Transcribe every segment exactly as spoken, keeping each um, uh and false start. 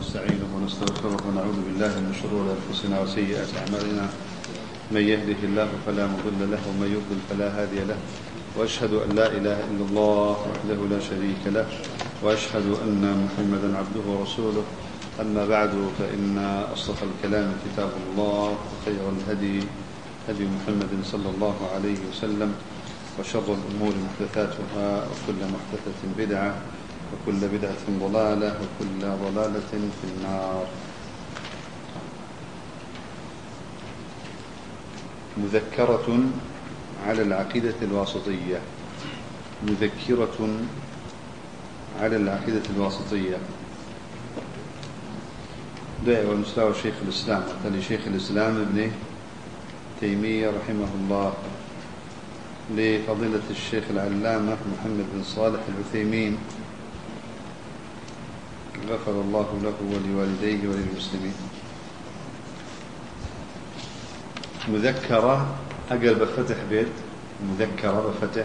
ونستعينه ونستغفره ونعوذ بالله من شرور أنفسنا وسيئات أعمالنا. من يهده الله فلا مضل له ومن يضلل فلا هادي له، وأشهد أن لا إله إلا الله وحده لا شريك له، وأشهد أن محمدا عبده ورسوله. أما بعد، فإن أصدق الكلام كتاب الله، وخير الهدي هدي محمد صلى الله عليه وسلم، وشر الأمور محدثاتها، وكل محدثة بدعة، وكل بدعة ضلالة، وكل ضلالة في النار. مذكرة على العقيدة الواسطية. مذكرة على العقيدة الواسطية. دعوة ونسلاو شيخ الإسلام قال شيخ الإسلام ابن تيمية رحمه الله لفضيلة الشيخ العلامة محمد بن صالح العثيمين، غفر الله له ولوالديه وللمسلمين. مذكرة أقل بفتح بيت، مذكرة بفتح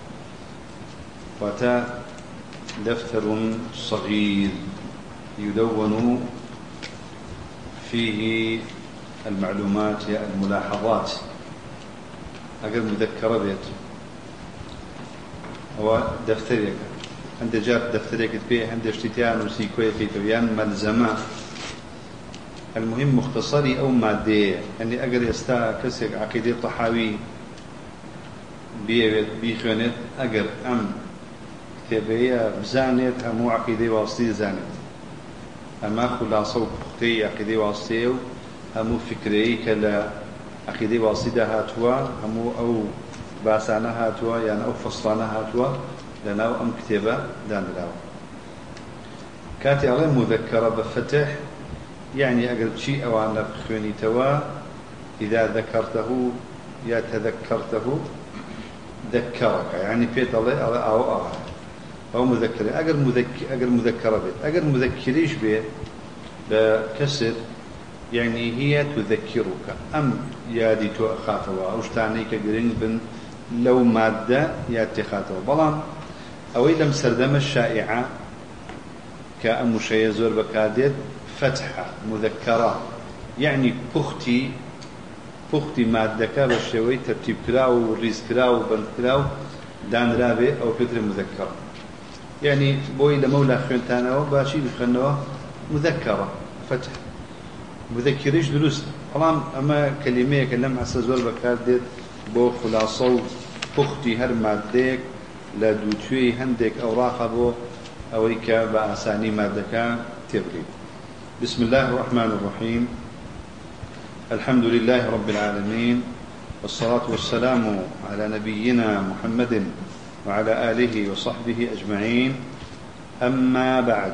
وتا دفتر صغير يدون فيه المعلومات الملاحظات. أقل مذكرة بيت هو دفترك عند جاب دفترك فيه عند اشتتيان وسيكوية في تويان ملزمة. المهم مختصري أو مادية، يعني أقل يستا كسك عقيدة طحاوي بيخونت أقل أم كتابية بزانت همو عقيدة واسطية زانت، أما خلاصة وبختي عقيدة واسطية همو فكري كلا عقيدة واسطة هاتوا همو أو باسانا هاتوا يعني أو فصلانا هاتوا لناو أم كتابة دان لاو. كاتي على مذكرة بفتح، يعني أقل شيء أو أنا بخوني توا إذا ذكرته يا تذكرته ذكرك، يعني بيت الله أو أو أو, أو مذكرة. أقل مذكر أقل مذكرة بيت أقل مذكريش بيت بكسر، يعني هي تذكرك أم يادي تؤخاتها أو شتانيك قرين بن لو مادة ياتي خاتها. بلان أو لم سردم الشائعة كأم شيء زور بكادر فتحة مذكرة، يعني بختي بختي مادة بالشوي ترتيب كراو وريز كراو بند كراو دان رابع أو فترة مذكرة. يعني بوي لمولا خينتانا وباشي بخنوه مذكرة فتح مذكريش دروس. طبعا أما كلمة كلام عسى زور بكادر بو خلاصو بختي هر مادك لا دوتوي هندك أوراق بو أويك بأساني مادك تبري. بسم الله الرحمن الرحيم. الحمد لله رب العالمين، والصلاة والسلام على نبينا محمد وعلى آله وصحبه أجمعين. أما بعد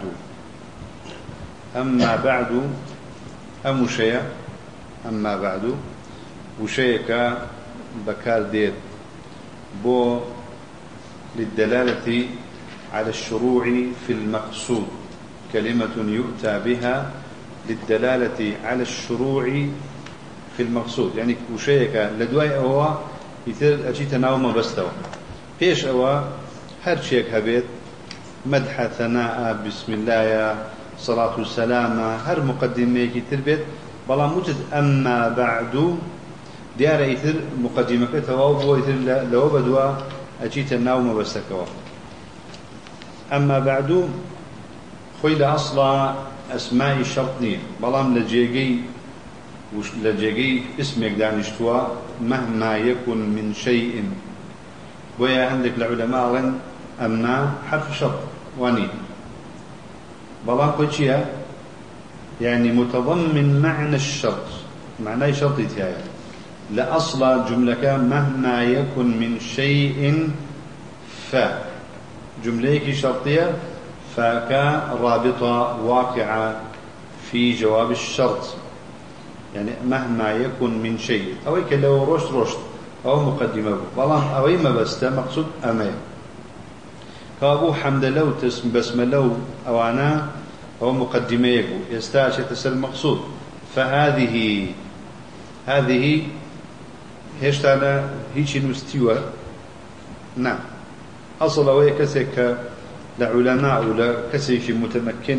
أما بعد أم شيء أما بعد وشيك بكار دير بو للدلالة على الشروع في المقصود، كلمة يؤتى بها للدلالة على الشروع في المقصود. يعني وشيك لدواي أوا يتر أجيت ناوما بستوا فيش أوا هر شيك هبيت مدح ثناء بسم الله يا صلاة والسلام هر مقدمة تربيت بلا موجد. أما بعد ديار يتر مقدمة كتوا يتر لو بدوا أجيت النوم بستكوا. أما بعد خويل أصلا أسماء الشرطني بلام لجيجي وش لجيجي اسمك دانشتوا مهما يكن من شيء. ويا عندك العلماء أما حرف شرط واني بلام قوتشيا يعني متضمن معنى الشرط، معنى شرطي تيايا لأصل جملة مهما يكن من شيء ف جملة شرطية فكا رابطة واقعة في جواب الشرط، يعني مهما يكن من شيء أو لو رشد رشد أو مقدمة بلان أو ما بس مقصود أمي كابو حمد لو تسم بسم لو أو أنا أو مقدمة يقول يستعشى تسل مقصود. فهذه هذه هيش أنا هيش نستوى. نعم أصل وهي كسك لعلماء ولا كسيش متمكن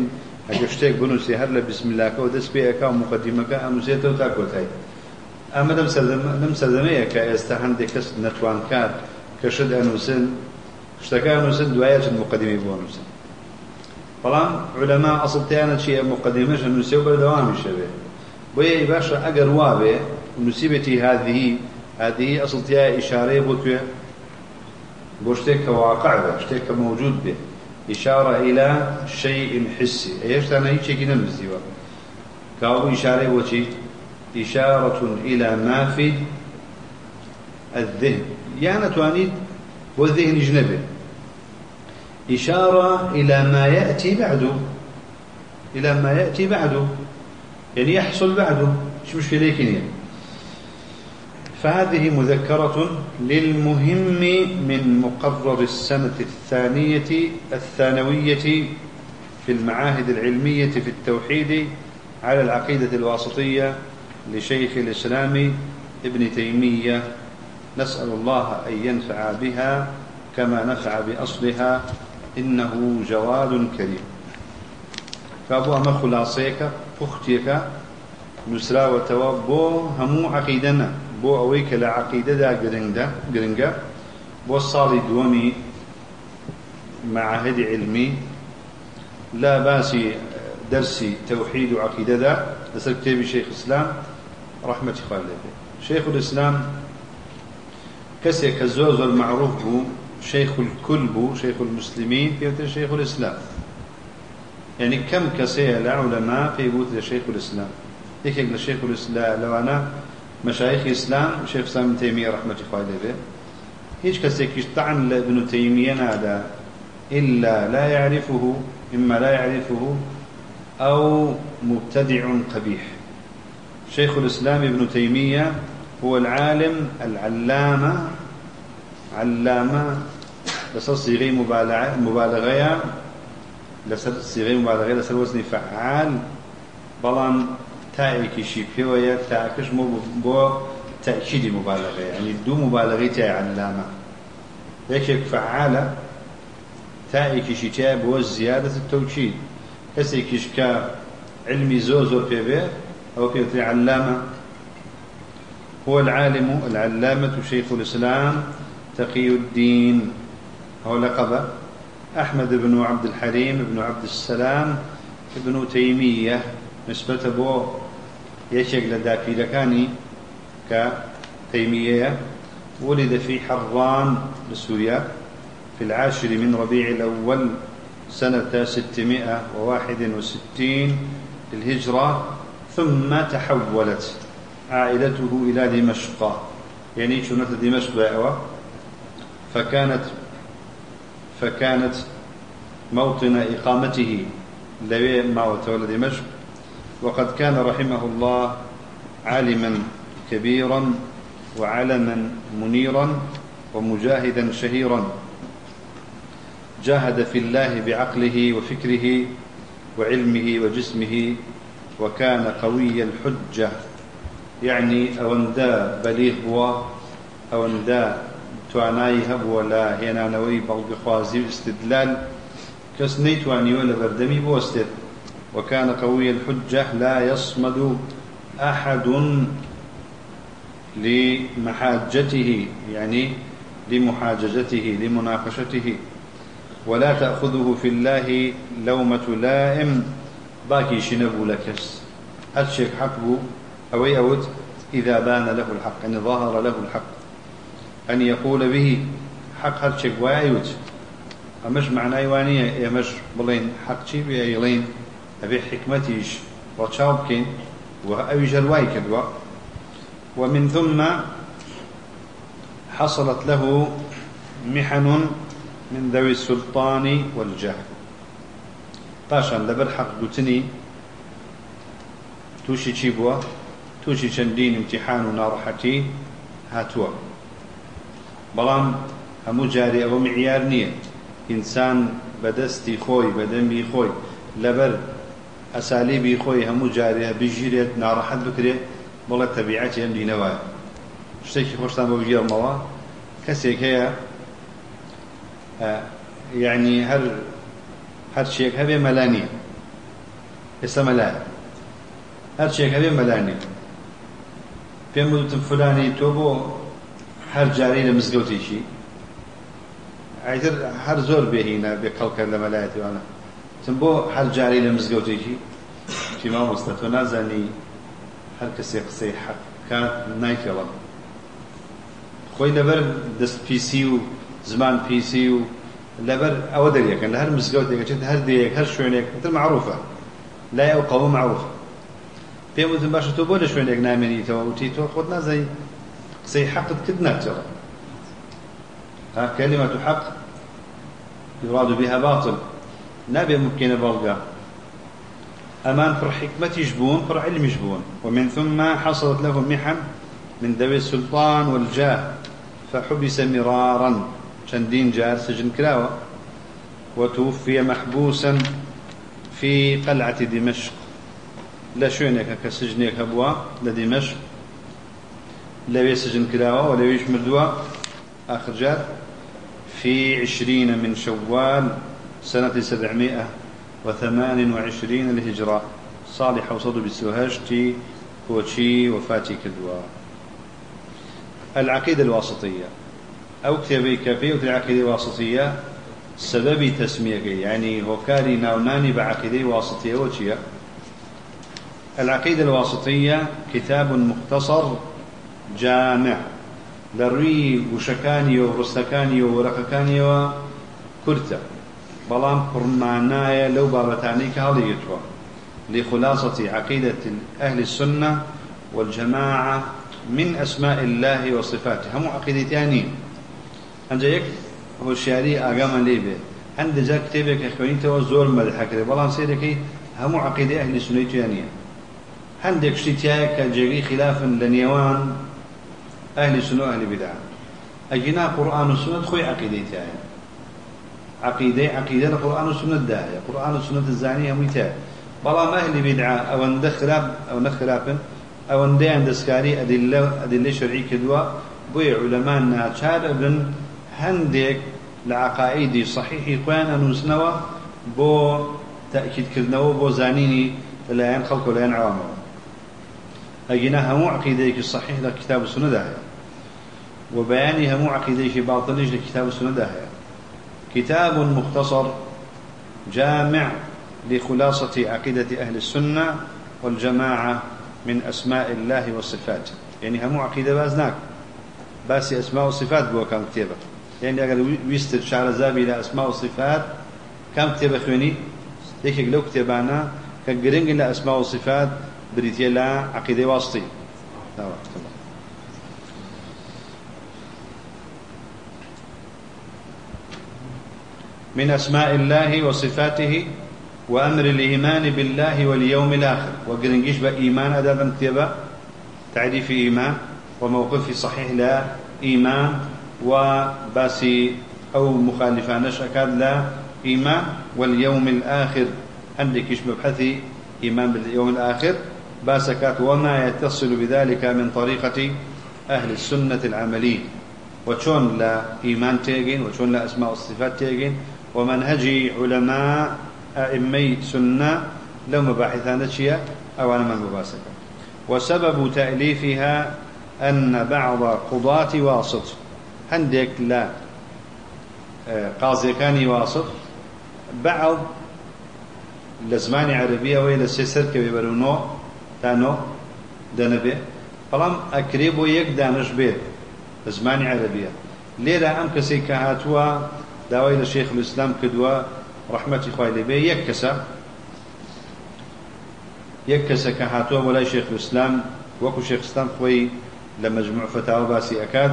ئەگەر شتێک بنووسێ هەر لە بسم اللهکەوە دەست پێ ئەکا و مقدمەکە ئەنووسێتەوە تا کۆتایی. ئەمە لەم سەردەمەیە کە ئێستا هەندێک کەس نەتوانکار کە شت ئەنووسن شتەکە ئەنووسن دوایە چەند مقدمەی بۆ ئەنووسن. بەڵام عولەما ئەسڵتیانە چییە؟ مقدمەش ئەنووسێ و بەردەوامیشە بێ. بۆیە باشە ئەگەر وا بێ نووسیبێتی هذه هذه ئەسڵتیایە ئیشارەیە بۆ کوێ؟ بۆ شتێک کە واقع بێ، شتێک کە موجود بێ. إشارة إلى شيء حسي إيش أنا هيك شيء كنا نزيوه كأبو إشارة وشي إشارة إلى ما في الذهن يعني توانيد والذهن جنبه إشارة إلى ما يأتي بعده إلى ما يأتي بعده يعني يحصل بعده مش مشكلة كنية. فهذه مذكرة للمهم من مقرر السنة الثانية الثانوية في المعاهد العلمية في التوحيد على العقيدة الواسطية لشيخ الإسلام ابن تيمية، نسأل الله أن ينفع بها كما نفع بأصلها إنه جواد كريم. فأبو أما خلاصيك فختيك نسرا وتوابو همو عقيدنا بو أويك لعقيدة دا قرنجا بو الصالي دومي معاهد علمي لا باسي درسي توحيد وعقيدة دا لسر كتابي شيخ الإسلام رحمة خالد. شيخ الإسلام كسي كالزوز المعروف بو شيخ الكل بو شيخ المسلمين في شيخ الإسلام، يعني كم كسي العلماء في بوت لشيخ الإسلام. هيك لشيخ الإسلام لو أنا مشايخ الإسلام شيخ الإسلام ابن تيمية رحمة الله عليه هيك كسيكش طعن لابن تيمية هذا إلا لا يعرفه، إما لا يعرفه أو مبتدع قبيح. شيخ الإسلام ابن تيمية هو العالم العلامة علامة لسر صيغي مبالغة لسر صيغي مبالغة لسر وزن فعال بلان تائكي شي بيوية تاكش مو بو تأكيد مبالغة يعني دو مبالغة تاي علامة هيك فعالة تائكي شي تاي بو زيادة التوكيد كسيكيش كا علمي زوزو بيبي أو بيبي علامة. هو العالم العلامة شيخ الإسلام تقي الدين هو لقبه أحمد بن عبد الحليم بن عبد السلام ابن تيمية نسبة بو يشك لداكي لكاني كتيمية. ولد في حران بسوريا في العاشر من ربيع الأول سنة ستمائة وواحد وستين للهجرة، ثم تحولت عائلته إلى دمشق يعني شنة دمشق بأوى فكانت فكانت موطن إقامته لوي ما وتولى دمشق. وقد كان رحمه الله عالما كبيرا وعلما منيرا ومجاهدا شهيرا، جاهد في الله بعقله وفكره وعلمه وجسمه، وكان قوي الحجة يعني أوندا بليغ بوا أوندا تواناي هبوا لا هنا نوي بلغ خوازي استدلال كسني تواني ولا بردمي بوستد. وكان قوي الحجة لا يصمد أحد لمحاجته يعني لمحاججته لمناقشته، ولا تأخذه في الله لومة لائم باكي شنبو لكس هاتشيك حقه أو يأود إذا بان له الحق أن ظهر له الحق أن يقول به حق هاتشيك ويأود أمش معنى أيوانية يمش بلين حق شي بيأيلين أبي حكمتيش وشاوبكين وأبي جلواي كدوا. ومن ثم حصلت له محن من ذوي السلطان والجهل. طاشا لبر حق قتني توشي تشيبوا توشي شندين امتحان ونارحتي هاتوا بلام همو جاري أو معيار نية إنسان بدستي خوي بدمي خوي لبر أساليبي خوي همو جاري بجيرت نارحت بكري بلا طبيعتي هم دينوا شتيكي خوشتان بوجير موا كسيك هي يعني هر هر شيء هبه ملانية اسم ملاك هر شيء هبي ملاني في مدة فلاني توبو هر جاري لمزقوتي شي عيتر هر زور بهينا بقلق لملايتي وانا تنبو هر جاري لمزقوتي شي في ما مستطو نازاني هر كسي قسي حق كانت نايك يلا خوي لبر دست بيسيو زمان بيسيو لبر او دريك ان هر مزقوتي كنت هر ديك هر شوينك انت معروفه لا او قوم معروفه في مدة باش توبو لشوينك نامني تو وتيتو خدنا زي قسي حق كدنا ترى ها كلمة حق يراد بها باطل نبي ممكن بلغا أمان فر حكمة يجبون فر علم يجبون ومن ثم حصلت له محن من ذوي السلطان والجاه فحبس مرارا شندين جار سجن كراوة وتوفي محبوسا في قلعة دمشق لا شوينك كسجنك أبوا لدمشق لا يسجن كراوة ولا يشمردوا آخر جار في عشرين من شوال سنة سبعمائة وثمان وعشرين الهجرة صالح وصدو بالسوهاجتي كوتشي وفاتي كدوا. العقيدة الواسطية أو كتابي كافية العقيدة الواسطية سبب تسمية يعني هوكاري ناوناني بعقيدة واسطية وشيا. العقيدة الواسطية كتاب مختصر جامع لروي وشكاني ورستكاني ورقكاني وكرتا بلام قرمانايا لو بابتاني كهاليتوا لخلاصة عقيدة أهل السنة والجماعة من أسماء الله وصفاته هم عقيدتانين عند يك هو الشعري أقام ليبه عند جاك كتابك إخواني توزور مدحك بلام سيدكي هم عقيدة أهل السنة تانية عندك شتياك جري خلافا لنيوان أهل السنة أهل بدعة أجينا قرآن السنة خوي عقيدتان عقيدة عقيدة القرآن والسنة الداعية قرآن والسنة الزانية مثال بلا ما أهل بدعة أو ندخراب أو نخرابن أو ندي عند سكاري أدلة أدلة شرعية كدوا بوي علماء شار ابن هندك لعقائدي صحيح قوان أنوسنوا بو تأكيد كدنوا بو زانيني لا ينخلق ولا ينعوام أجينا همو عقيدة الصحيح لكتاب السنة داعية وبياني همو عقيدة باطلش لكتاب السنة داعية كتاب مختصر جامع لخلاصة عقيدة أهل السنة والجماعة من أسماء الله والصفات يعني هم عقيدة بازناك بس أسماء والصفات بوا كان كتابة يعني أقل ويستر شعر زابي إلى أسماء والصفات كم كتابة خويني ليك لو كتابانا كقرنج إلى أسماء والصفات بريتيا لا عقيدة واسطي لا وقت الله من أسماء الله وصفاته وأمر الإيمان بالله واليوم الآخر وقرنجيش بإيمان أدابا كتابة تعريف إيمان وموقف صحيح لا إيمان وباسي أو مخالفانش أكاد لا إيمان واليوم الآخر عندك إيش مبحثي إيمان باليوم الآخر باسكات وما يتصل بذلك من طريقة أهل السنة العملية وشون لا إيمان تيجين وشون لا أسماء والصفات تيجين ومنهج علماء أئمي سنة لو مباحثان شيء أو أنا من مباسكة وسبب تأليفها أن بعض قضاة واسط عندك لا قاضي كان واسط بعض لزمان عربية وإلى سيسر كبيرونو تانو دنبه فلام أكريبو يك دانش بيت لزمان عربية ليرا أم كسي كهاتوا داوي لشيخ الإسلام كدوا رحمة إخوائي لبي يكسا يكسا كهاتوا ولا شيخ الإسلام وكو شيخ الإسلام خوي لمجموع فتاوى باسي أكاد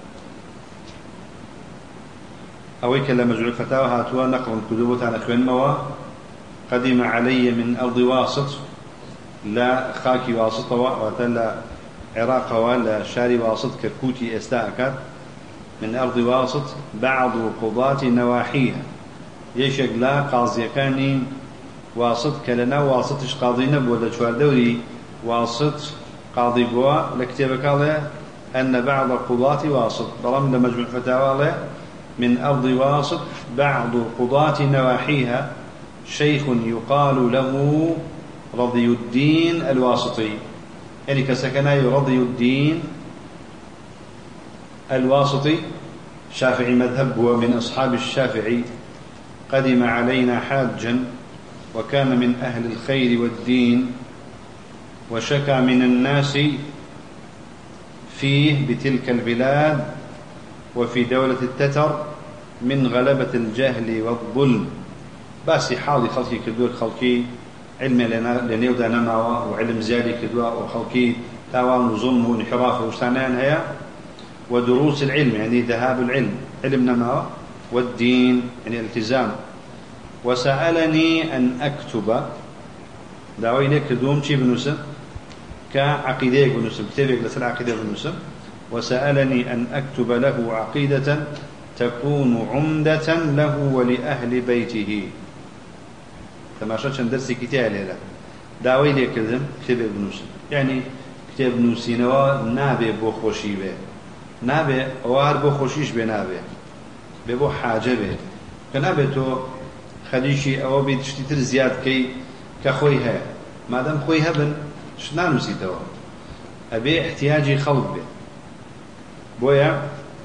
أويك لمجموع فتاوى هاتوا نقل كدوبة عن أخوين موا قدم علي من أرض واسط لا خاكي واسط وتلا عراق ولا شاري واسط كركوتي استاءكاد من أرض واسط بعض قضاة نواحيها يشك لا قاضي كان واسط كلنا واسطش قاضي نبوة لشوار دوري واسط قاضي بوا لكتابك الله أن بعض قضاة واسط ضرم لمجموع فتاوى من أرض واسط بعض قضاة نواحيها شيخ يقال له رضي الدين الواسطي، يعني كسكناي رضي الدين الواسطي شافعي مذهب، هو من أصحاب الشافعي، قدم علينا حاجا وكان من أهل الخير والدين، وشكى من الناس فيه بتلك البلاد وفي دولة التتر من غلبة الجهل والظلم. باسي حالي خلقي كدور خلقي علم لنيودا نماوا وعلم زيادي كدوا وخلقي تاوان وظلم وانحراف وستانان هيا، ودروس العلم يعني ذهاب العلم علم نماوا، والدين يعني التزام. وسألني أن أكتب دعوي لك دوم شي بنوسم كعقيدة بنوسم كتابك لسر عقيدة بنوسم. وسألني أن أكتب له عقيدة تكون عمدة له ولأهل بيته. تماشى درسي كتاب له دعوي لك كذم كتابك بنوسم، يعني كتاب نوسينوا نابي بو خوشي به، نابي وار بو خوشيش به، نابي ببو حاجة به، كنابي تو خليشي أو بيتشتتر زياد كي كخويها، ما دام خويها بن شنا نسيتوا أبي احتياجي خلق به. بويا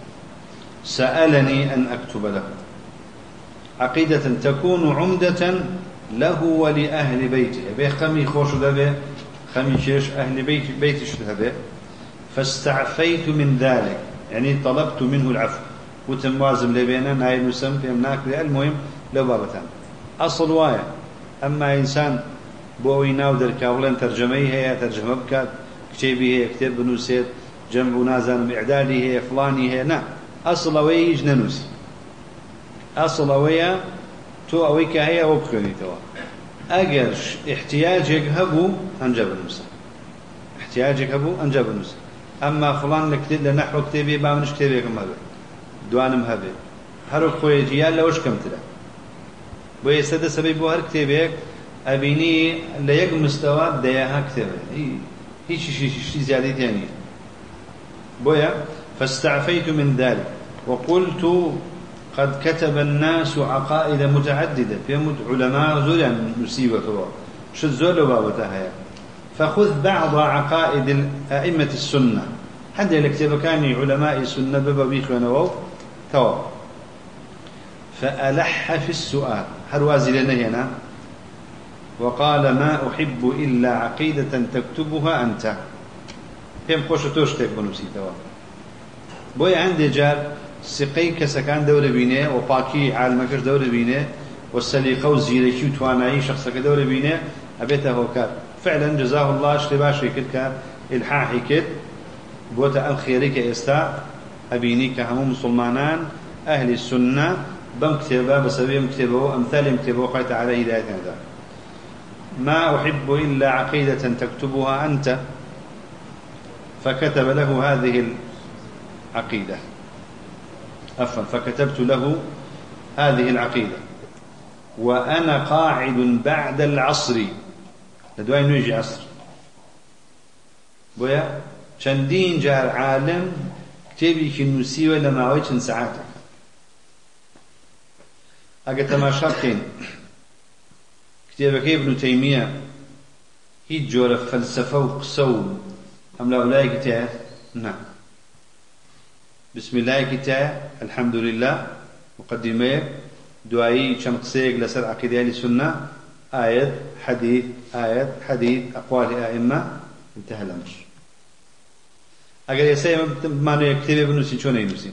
سألني أن أكتب له عقيدة تكون عمدة له ولأهل بيته، أبي خمي خوش ذبه خمي شيش أهل بيت بيتش ذبه. فاستعفيت من ذلك يعني طلبت منه العفو، وتموازم لبينا نايل نسم في أمناك. المهم لو بابتان أصل وايا، أما إنسان بوي ناودر كاولن ترجمي هي ترجمة بكات كتابي هي كتاب بنوسيت جمع نازن بإعدادي هي فلاني هي نا أصل ويا جننوسي، أصل ويا تو أويك هي وبكني توا أجر احتياجك هبو أنجب النوسة، احتياجك هبو أنجب النوسة. أما فلان لكتب لنحو كتابي بامنش كتابي كم هبه دوانم هبه هرو خوي جيال لوش كم تلا بوي سد سبب بو هر كتابك أبيني ليق مستوى دياها كتابه هيش شيء شيء زيادة ثانية. بويا فاستعفيت من ذلك وقلت قد كتب الناس عقائد متعددة في علماء زولا نسيبة طبعا شو زول بابتها، فخذ بعض عقائد أئمة السنة حتى الكتاب كان علماء السنة ببابيخ ونواو توا. فألح في السؤال هروازي لنا هنا وقال ما أحب إلا عقيدة تكتبها أنت. هم خوشتوش تكبنوا سيتوا بوي عندي جار سقي كسكان دور بينه وباكي عالمكش دور بينه والسليقة وزيركي وتواناي شخصك دور بينه أبيته هوكار فعلا جزاه الله اشتباش كتك الحاحي كت بوتا الخيريك استا أبيني كهم مسلمانان أهل السنة بمكتبه بسبب مكتبه أمثال مكتبه قيت على هداية هذا. ما أحب إلا عقيدة تكتبها أنت، فكتب له هذه العقيدة أفضل فكتبت له هذه العقيدة وأنا قاعد بعد العصر لدواء نيجي عصر بويا شندين جار عالم كتابي كنوسي ولا معويش ساعاتك أجا تماشاكين كتابك ابن تيمية هي جور فلسفة وقسو أم لا أولاي كتاب نعم بسم الله كتاب الحمد لله مقدمة دعائي شمقسيق لسر عقيدة السنة آيات حديث آيات حديث أقوال أئمة انتهى الأمر. أجل يسأل ما نكتب ابن سين شو نينوسين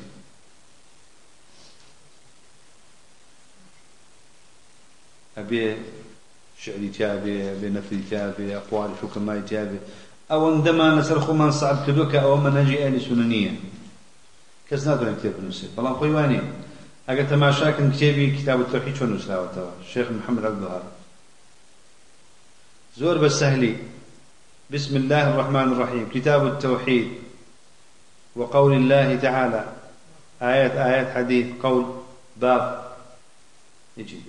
أبي شعري تابي أبي نفري تابي أقوال حكماء تابي أو عندما نسرخ من صعب كذوك أو منهجي أهل سننية كسنا دون كتاب ابن سين والله قوانين أجل تماشاك كتابي كتاب التوحيد شو نسلاوه توا الشيخ محمد عبد الوهاب زور بالسهلي بسم الله الرحمن الرحيم كتاب التوحيد وقول الله تعالى آيات آيات حديث قول باب يجي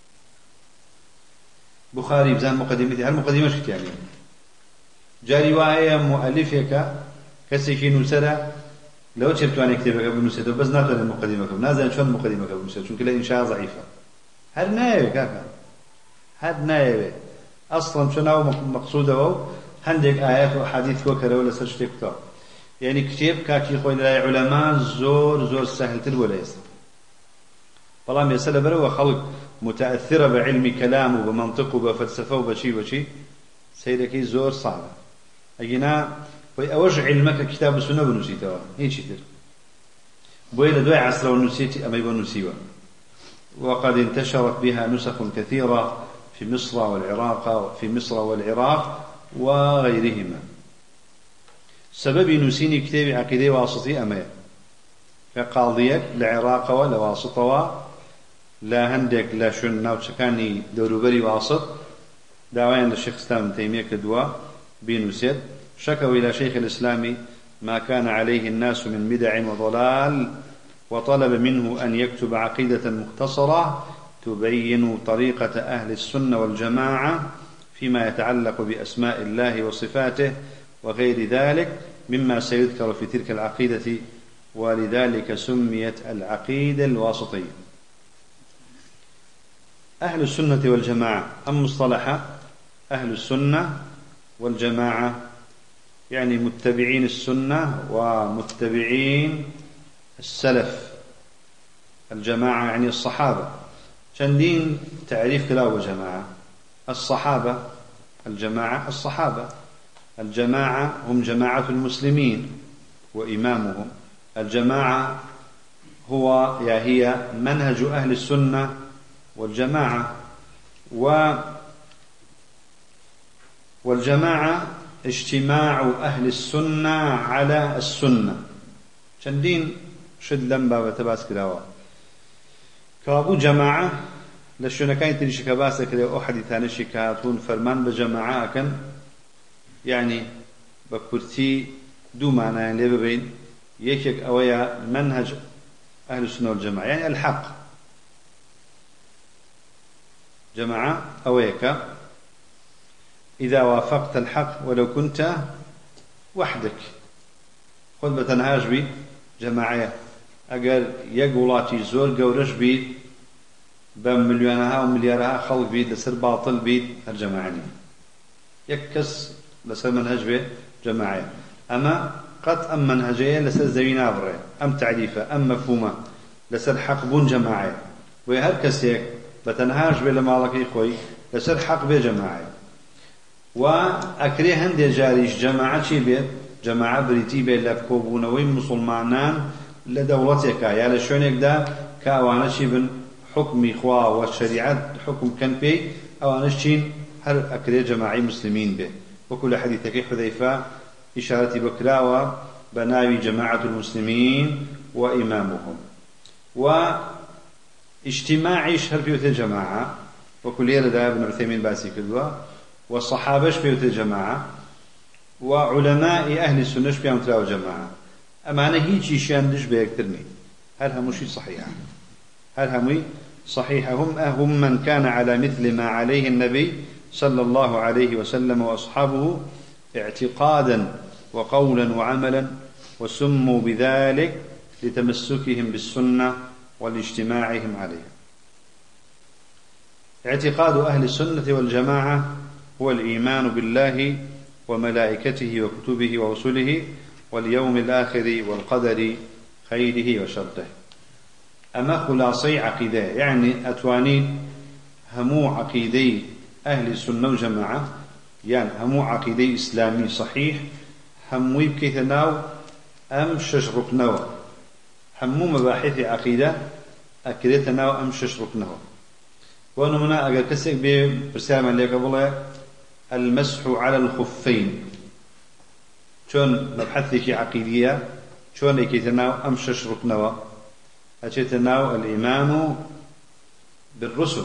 بخاري بزان مقدمتي هل مقدمة شكت يعني جاري وآية مؤلفك كسيكي نسرة لو تشبتوان يكتبك ابن نسرة بس ناتوان المقدمة كب نازل شون مقدمة ابن نسرة شون كلا إنشاء ضعيفة هل نايوه كاكا هل نايوه أصلا شنو مقصوده هندك آيات وحديث وكذا ولا سرش كتاب يعني كتاب كاتي خوي العلماء زور زور سهل تلوليس والله مسألة برا خلق متأثرة بعلم كلامه وبمنطقه وبفلسفه وبشي وشي سيدكي زور صعبة أجينا وأوج علمك كتاب السنة ونسيتها هيك شيء بويل دواء عصر ونسيت أما يبون نسيوا وقد انتشرت بها نسخ كثيرة في مصر والعراق في مصر والعراق وغيرهما سبب نسيني كتاب عقيدة واسطي أما كقاضيك لعراق ولا واسطة لا هندك لا شن ناوتشكاني دوروبري واسط دعوان للشيخ الإسلام ابن تيمية كدوا بنسيت شكوا إلى شيخ الإسلام ما كان عليه الناس من بدع وضلال وطلب منه أن يكتب عقيدة مختصرة تبين طريقة أهل السنة والجماعة فيما يتعلق بأسماء الله وصفاته وغير ذلك مما سيذكر في تلك العقيدة ولذلك سميت العقيدة الواسطية. أهل السنة والجماعة أم مصطلح أهل السنة والجماعة يعني متبعين السنة ومتبعين السلف. الجماعة يعني الصحابة شندين تعريف كلا وجماعة الصحابة الجماعة الصحابة الجماعة هم جماعة المسلمين وإمامهم الجماعة هو يا هي منهج أهل السنة والجماعة و والجماعة اجتماع أهل السنة على السنة شندين شد لمبا بتباس كلاوا كابو جماعة لشنا كاين تريش كباسة كلا أو حديثان شكاتون فرمان بجماعة كان يعني بكرتي دو معنى يعني بين يكيك أويا منهج أهل السنة والجماعة يعني الحق جماعة أويك إذا وافقت الحق ولو كنت وحدك خذ بتنهاج بي جماعية أجر يقولاتي زور جورش بيت بم مليونها ومليارها خلق بيت لسر باطل بيت الجماعي يكس لسر منهج بيت جماعية أما قد أم منهجية لسر زوينة أبرة أم تعريفة أم مفهومة لسر حق بون جماعي وهر كسيك بتنهاج بي لمالك إخوي لسر حق بي جماعي وأكره هندي جاريش جماعة شي بيت جماعة بريتي بيت لفكوبونوي مسلمانان لدولتك يا لشونك دا كأوانا شي بن حكم إخوة والشريعة حكم كان بي أوانا شين هر أكره جماعي مسلمين به وكل حديثك حذيفة إشارة بكراوة بناوي جماعة المسلمين وإمامهم واجتماعي شهر بيوت الجماعة وكل يلد ابن عثيمين باسي كدوا والصحابة بيوت الجماعة وعلماء أهل السنة بيوت الجماعة أما أنا هيجي شان دش بيكترني هل هم شيء صحيح هل هم صحيح هم هم من كان على مثل ما عليه النبي صلى الله عليه وسلم وأصحابه اعتقادا وقولا وعملا وسموا بذلك لتمسكهم بالسنة والاجتماعهم عليها. اعتقاد أهل السنة والجماعة هو الإيمان بالله وملائكته وكتبه ورسله واليوم الآخر والقدر خيره وشره. أما خلاصي عقيدة يعني أتوانين همو عقيدي أهل السنة والجماعة يعني همو عقيدي إسلامي صحيح همو بكيثناو أم ششركناو همو مباحث عقيدة أكيدتناو أم ششركناو ونمنا أقل كسك برسالة لك بالله المسح على الخفين شون مبحثك عقيدية شون أكيدتناو أم ششركناو أكيدتناو الإيمان بالرسل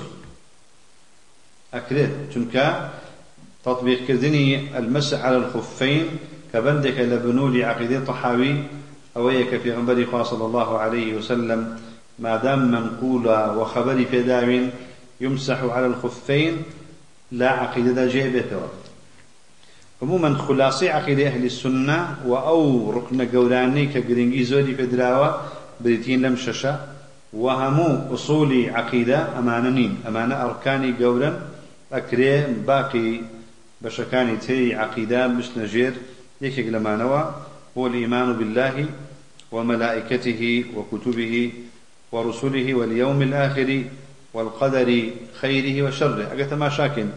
أكيد شنك تطبيق كذني المسح على الخفين كبندك لبنول عقيدة طحاوي أويك في غنبري صلى الله عليه وسلم ما دام منقولا وخبري في داوين يمسح على الخفين لا عقيدة جيبته. عموما خلاصي عقيدة أهل السنة وأو ركن قولاني كقرنجي زودي في دراوة بريتين لم ششا وهمو أصولي عقيدة أماننين أمانة أركاني قولا أكري باقي بشكاني تي عقيدة مش نجير يكيك لمانوا هو الإيمان بالله وملائكته وكتبه ورسله واليوم الآخر والقدر خيره وشره أقلت ما شاكن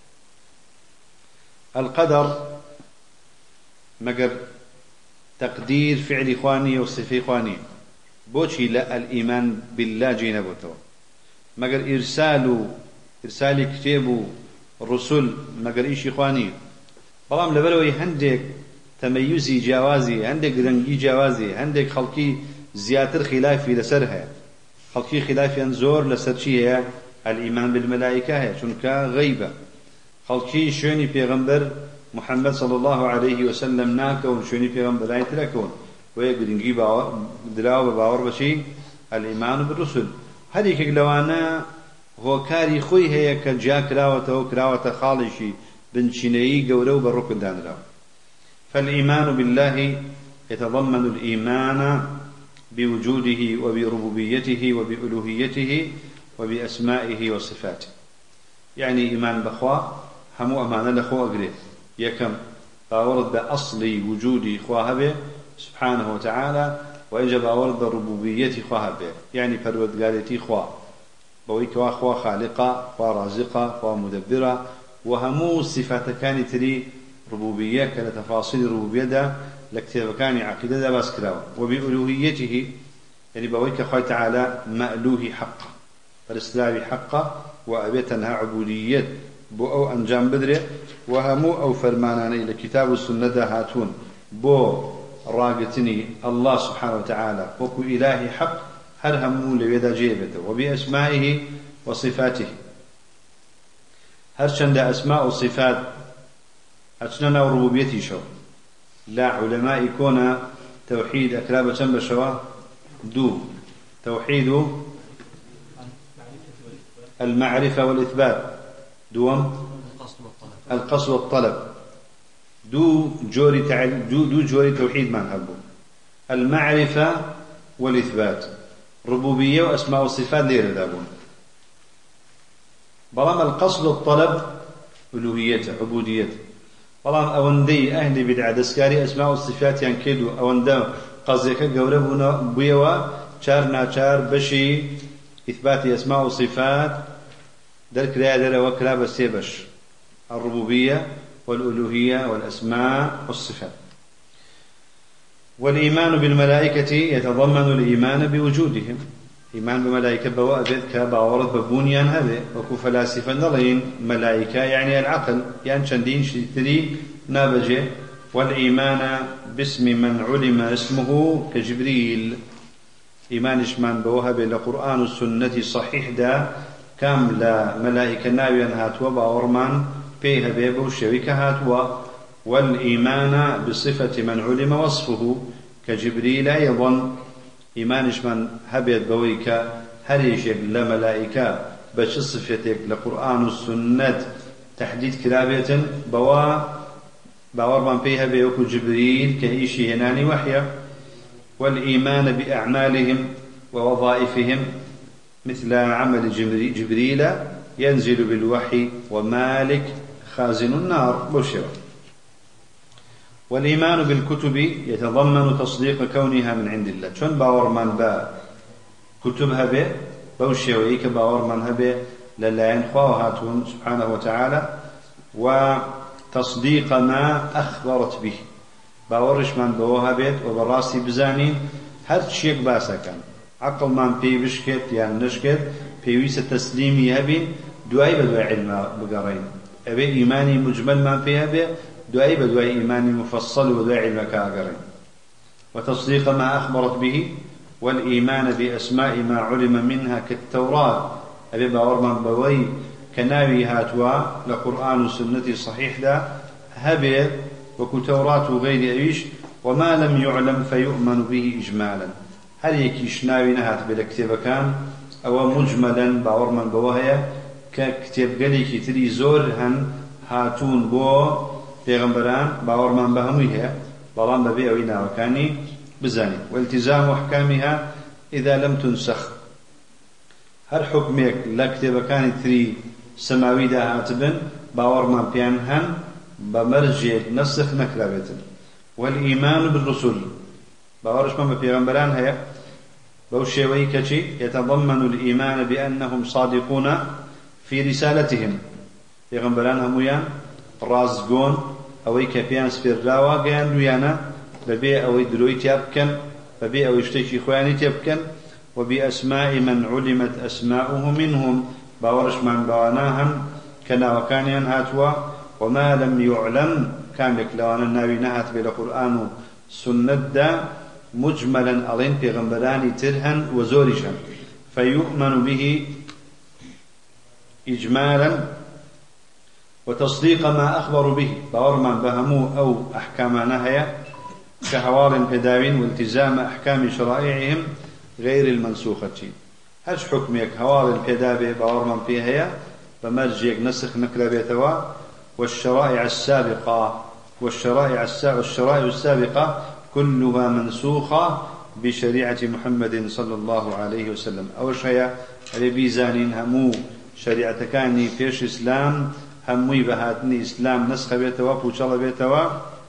القدر مقر تقدير فعل إخواني وصفي إخواني بوشي لا الإيمان بالله جينبوتو مقر إرسال إرسال كتاب الرسل مقر إيش إخواني بلام لبلوي هندك تميزي جوازي هندك رنجي جوازي هندك خلقي زياتر خلافي لسرها خلقي خلافي أنزور لسرشي الإيمان بالملائكة شنك غيبة خلقي شوني بيغمبر محمد صلى الله عليه وسلم ناكون شوني بيغمبر آية لكون ويقول نجيب دلاوة باور بشي الإيمان بالرسل هذيك لوانا هو كاري خوي هي كجا كراوته وكراوته خالشي بنشيني قولو بالركن دانراو فالإيمان بالله يتضمن الإيمان بوجوده وبربوبيته وبألوهيته وبأسمائه وصفاته يعني إيمان بخوا همو أمانة لخوا أقريت يكم باورد بأصل وجود إخواه به سبحانه وتعالى وإجب باورد بربوبية إخواه به يعني فرود قالتي إخواه بويك وأخوة خالقة ورازقة ومدبرة وهمو صفات كان تري ربوبية كتفاصيل الربوبية دا لكتاب كان عقيدة دا بس كلاو وبألوهيته يعني بويك أخوة تعالى مألوه حقا فالاستلاوي حقا وأبيتنها عبودية بو أو أنجام بدره وهمو أو فرماناني لكتاب السنة دا هاتون بو راقتني الله سبحانه وتعالى وكو إلهي حق هر همو لويدا جيبته وبأسمائه وصفاته هر چند أسماء وصفات أتننا وربوبيتي شو لا علماء يكون توحيد أكرابة چند بشوا دو توحيد المعرفة والإثبات دوم القصد والطلب دو جوري تعل دو, دو جوري توحيد ما نحبه المعرفة والإثبات ربوبية وأسماء وصفات ليرة دابون بلام القصد والطلب ألوهيته عبوديته بلام أوندي أهل بدعة دسكاري أسماء وصفات ينكدوا أوندا قصدك قوربنا بيوا شار ناشار بشي إثبات أسماء وصفات درك لا در وكلا بسيبش الربوبية والألوهية والأسماء والصفات والإيمان بالملائكة يتضمن الإيمان بوجودهم إيمان بملائكة بوابد كباورد ببونيان هذا وكو فلاسفة نظرين ملائكة يعني العقل يعني شندين شتري نابجه والإيمان باسم من علم اسمه كجبريل إيمان إشمان بوهب لقرآن السنة صحيح دا كامل ملائكة ناويا هاتوا باورمان بيها بيبو شويك هاتوا والإيمان بصفة من علم وصفه كجبريل أيضا إيمانش من هبيت بويك هريشك لملائكة بش صفتك لقرآن السنة تحديد كلابية بوا باور من فيها بيوك جبريل كإيشي هناني وحيا والإيمان بأعمالهم ووظائفهم مثل عمل جبريل ينزل بالوحي ومالك خازن النار بشر والإيمان بالكتب يتضمن تصديق كونها من عند الله شون باور من با كتبها به بوشي ويك باور من به للا ينخواهاتون سبحانه وتعالى وتصديق ما أخبرت به باورش من بوها بيت وبراسي بزانين هر شيء باسا كان عقل من بي بشكت يعني نشكت بيويس تسليمي هبين دعاي بدوى علم بقرين أبي إيماني مجمل من فيها به دعاي بدوى إيماني مفصل ودعاي علم كاقرين وتصديق ما أخبرت به والإيمان بأسماء ما علم منها كالتوراة أبي باور من بوي كناوي هاتوا لقرآن السنة صحيح دا هبه وكتوراة غير أيش وما لم يعلم فيؤمن به إجمالا هل يكيش ناوي نهات بالكتاب كان أو مجملا باور من بوهية ككتاب قالي كتري زور هن هاتون بو پیغمبران باور من بهميها بلان ببي أوينا وكاني بزاني والتزام أحكامها إذا لم تنسخ هر حكمك لكتاب كان تري سماوي داهاتبن باور من بيان هن بمرجع نسخ نكرابتن. والإيمان بالرسل باورش من بيغمبران هيا بوشيوي كشي يتضمن الإيمان بأنهم صادقون في رسالتهم. بيغمبران هميان رازقون أوي كبيان سفراوا قيان ويانا ببيع أوي دروي تيابكن ببيع أوي اشتكي خواني تيابكن وبأسماء من علمت أسماؤه منهم باورش من بواناهم كنا وكانيان هاتوا وما لم يعلم كان لك لوانا النبي نهت بالقرآن سنة دا مجملا ألين بيغمبراني ترهن وزورشا فيؤمن به إجمالا وتصديق ما أخبر به باور من بهمو أو أحكام نهاية كهوار بداوين والتزام أحكام شرائعهم غير المنسوخة. هش حكمك هوار بدابه باور من فيها بمرجع نسخ نكرابيتوا والشرائع السابقة والشرائع والشرائع السابقة كلها منسوخة بشريعة محمد صلى الله عليه وسلم. أول شيء ربيزانين همو شريعة كاني فيش إسلام هموي بهاتني إسلام نسخ بيتوا بوشال بيتوا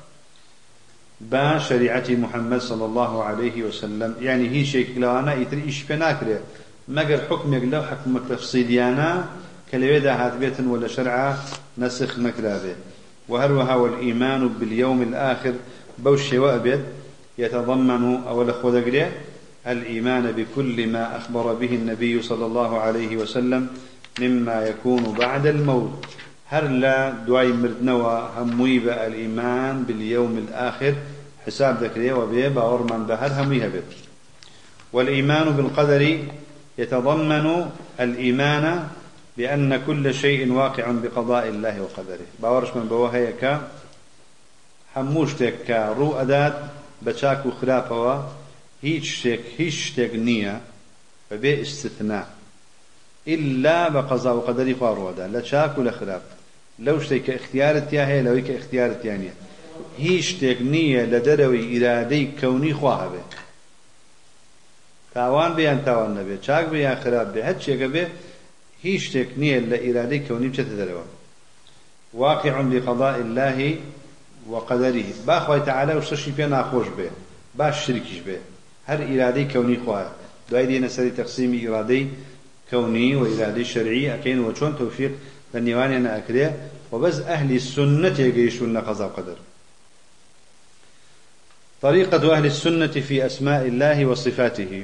با شريعة محمد صلى الله عليه وسلم. يعني هي شيء كلانا يتري إيش بناكله مجر حكم يقلو حكم تفصيليانا كليدا هات بيتن ولا شرعة نسخ مكلابه. وهروها والإيمان باليوم الآخر بوشي وأبد يتضمن أول خذقله الإيمان بكل ما أخبر به النبي صلى الله عليه وسلم مما يكون بعد الموت. هر لا دعي مردنوا همويب الإيمان باليوم الآخر حساب ذكريه وبيبا أورمان بهر همويها بيت. والإيمان بالقدر يتضمن الإيمان بأن كل شيء واقع بقضاء الله وقدره. باورش من بوهيك هموشتك رؤدات بشاك وخلافوا هيشتك هيشتك نية فبي استثناء إلا بقضاء وقدر فارودا لا شاك ولا خلاف. لو شتك اختيارت يا هي لو هيك اختيارت يعني هيشتك نية لدروي إرادي كوني خواه به تاوان بيان تاوان نبي شاك بيان خلاف به هاد شيء به هيشتك نية لإرادي كوني بشتدروا واقع بقضاء الله وقدره باخوي تعالى وشتشي بينا خوش به باش شركش به هر إرادي كوني خواه دعي دينا سري تقسيم إرادي كوني وإرادي شرعي أكين وشون توفيق للنيواني أنا أكريه وبس أهل السنة يقيشون قضاء وقدر. طريقة أهل السنة في أسماء الله وصفاته.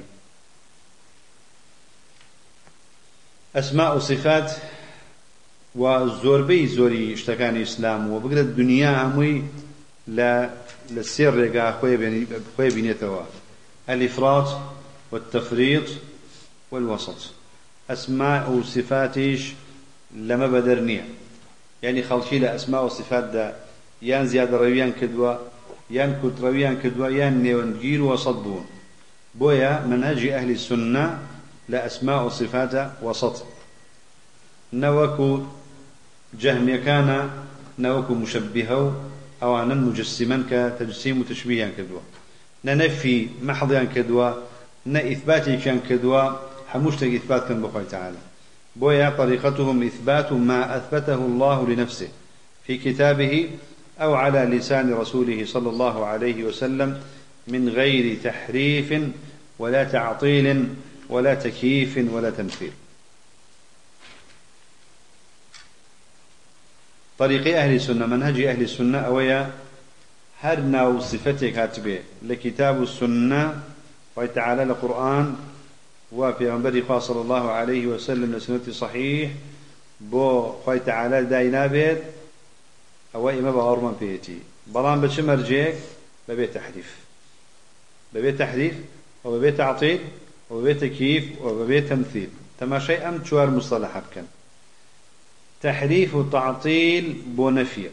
أسماء وصفات والزوربي زوري اشتكاني إسلام وبقرة الدنيا هموي لا للسير رقا خوي بنيتوا الإفراط والتفريط والوسط. أسماء وصفاتيش لما بدرنية يعني خلشي لأسماء وصفات دا يان زيادة رويان كدوا يان كت رويان كدوا يان نيونجير وصدبون بويا منهج أهل السنة لأسماء وصفات وسط. نوكو جهم كان نوكو مشبهو أو أنا مجسما كتجسيم وتشبيها كدوا ننفي محضيا كدوا نإثباتي كان كدوا حموشتك إثبات كان بقوي تعالى. بويا طريقتهم إثبات ما أثبته الله لنفسه في كتابه أو على لسان رسوله صلى الله عليه وسلم من غير تحريف ولا تعطيل ولا تكييف ولا تمثيل. طريق أهل السنة منهج أهل السنة أويا هرنا وصفتك هاتبه لكتاب السنة وتعالى القرآن وفي غنبري صلى الله عليه وسلم لسنة صحيح بو خوي تعالى داينا بيت أو إما بغرمان بيتي بلان بش مرجيك ببيت تحريف ببيت تحريف وببيت تعطيل وببيت تكييف وببيت تمثيل. تما شيء أم تشوار مصطلحات كان تحريف وتعطيل بو نفي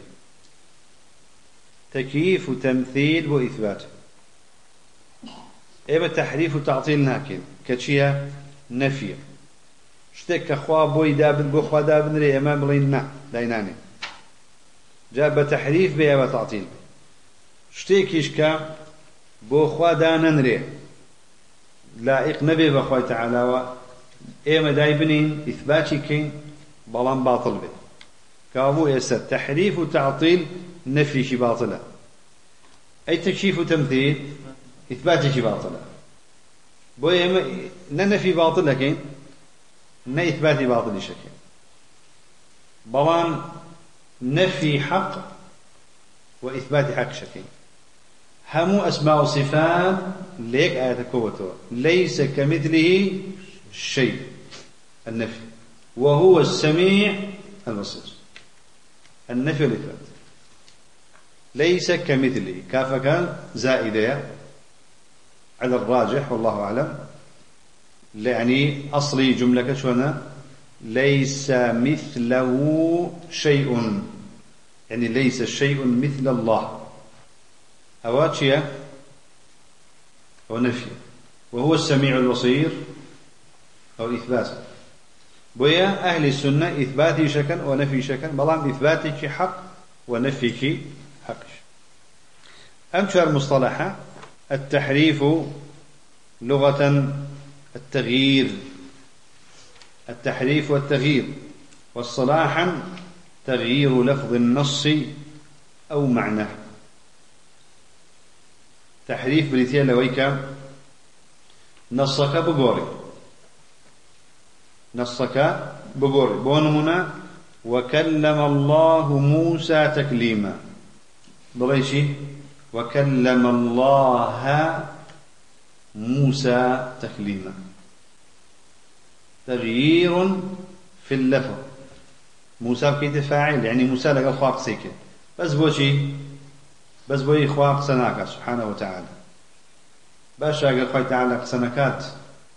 تكييف وتمثيل بو إثبات. إما تحريف وتعطيل ناكن كتشيها نفي شتك أخوة بوي دابن بو أخوة دابن ري أمام بلين دايناني جاب تحريف بيا وتعطيل شتيكيش كا بو أخوة دانن ري لائق نبي بأخوة تعالى إما دايبنين إثباتي كين بلان باطل به كابو يسر تحريف وتعطيل نفي شي باطلة أي تكشيف وتمثيل إثبات شي باطلة بويا ننفي باطل لكن نا إثبات باطل شكل بلان نفي حق وإثبات حق شكل همو أسماء وصفات ليك آية كوتو ليس كمثله شيء النفي وهو السميع البصير النفي والإثبات ليس كمثله كافك زائدة على الراجح والله أعلم يعني أصلي جملة شونا ليس مثله شيء يعني ليس شيء مثل الله أواتشيا ونفي وهو السميع البصير أو إثبات بويا أهل السنة إثباتي شكل ونفي شكل بلان إثباتك حق ونفيك حق أمشار مصطلحة التحريف لغة التغيير التحريف والتغيير واصطلاحا تغيير لفظ النص أو معناه تحريف بريتيا لويك نصك بقوري نصك بقوري بونمنا وكلم الله موسى تكليما بريشي وكلم الله موسى تكليما تغيير في اللفظ موسى بكيت فاعل يعني موسى لقى خواق سيكت بس بوشي بس بوي خواق سناك سبحانه وتعالى باشا أقر خوي تعالى قسنكات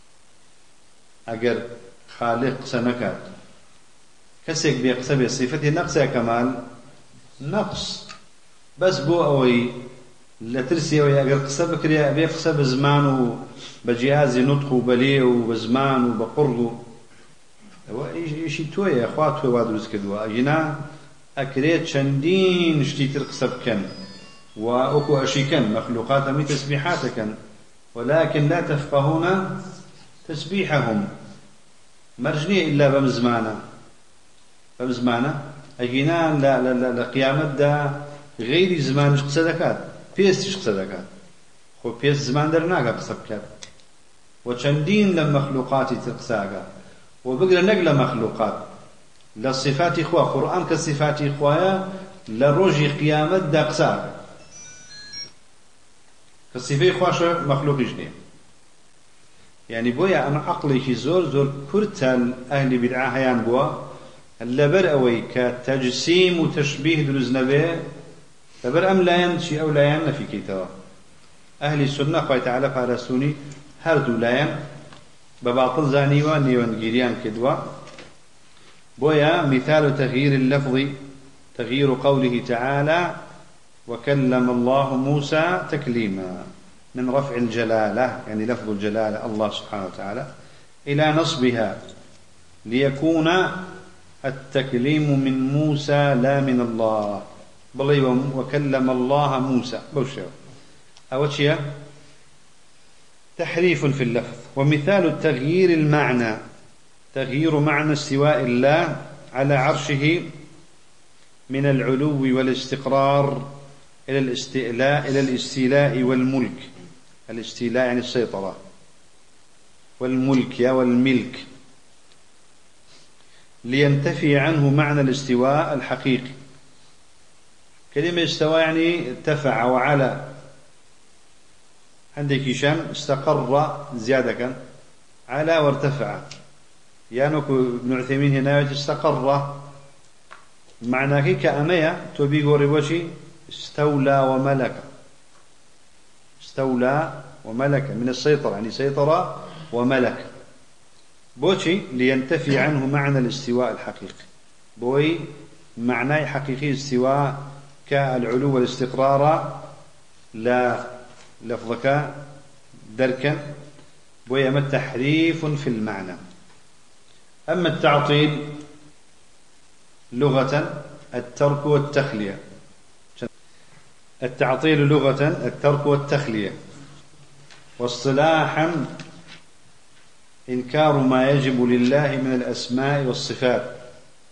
أقر خالق سنكات كسيك بيقسى بصفته نقص يا كمال نقص بس بو أوي لا ترسي أوي أقر قسى بكريا بيقسى بزمان وبجهاز نطق وبليه وبزمان وبقرغ إيشي توي يا أخوات توي وادرس كدوا أجنا أكريت شندين شتي ترقسى بكن وأكو أشيكن مخلوقات مي تسبيحاتكن ولكن لا تفقهون تسبيحهم مرجني إلا بمزمانة بمزمانة أجينا لا لا لا لقيامة دا غير زمان قصدكات بيستش قصدكات خو بيست زمان درناك قصبكات وشندين لمخلوقات تقساقا وبقرا نقل مخلوقات للصفات إخوة قرآن كالصفات إخوة لروجي قيامة دا قساقا كالصفات إخوة مخلوق جنيه يعني بويا أنا عقلي شي زور زور كرتال أهل بدعة هيان بوا اللبر أوي كتجسيم وتشبيه دلزنبه لبر أم لا ينشي أو لا ين في كتاب أهل السنة قوي تعالى فارسوني هردو لا ين بباطل زانيوان نيوان جيريان كدوا بويا مثال تغيير اللفظ تغيير قوله تعالى وكلم الله موسى تكليما من رفع الجلالة يعني لفظ الجلالة الله سبحانه وتعالى إلى نصبها ليكون التكليم من موسى لا من الله بل وكلم الله موسى بوشيو أول شيء تحريف في اللفظ ومثال التغيير المعنى تغيير معنى استواء الله على عرشه من العلو والاستقرار إلى الاستئلاء إلى الاستيلاء والملك الاستيلاء يعني السيطرة والملك يا والملك لينتفي عنه معنى الاستواء الحقيقي كلمة استوى يعني ارتفع وعلى عندك هشام استقر زيادة كان على وارتفع يعني ابن عثيمين هنا استقر معناه كأمية تبي قوري وشي استولى وملك استولى وملك من السيطرة يعني سيطرة وملك بوشي لينتفي عنه معنى الاستواء الحقيقي بوي معنى حقيقي استواء كالعلو والاستقرار لا لفظك دركا بوي أما تحريف في المعنى أما التعطيل لغة الترك والتخلية التعطيل لغة الترك والتخلية واصطلاحا إنكار ما يجب لله من الأسماء والصفات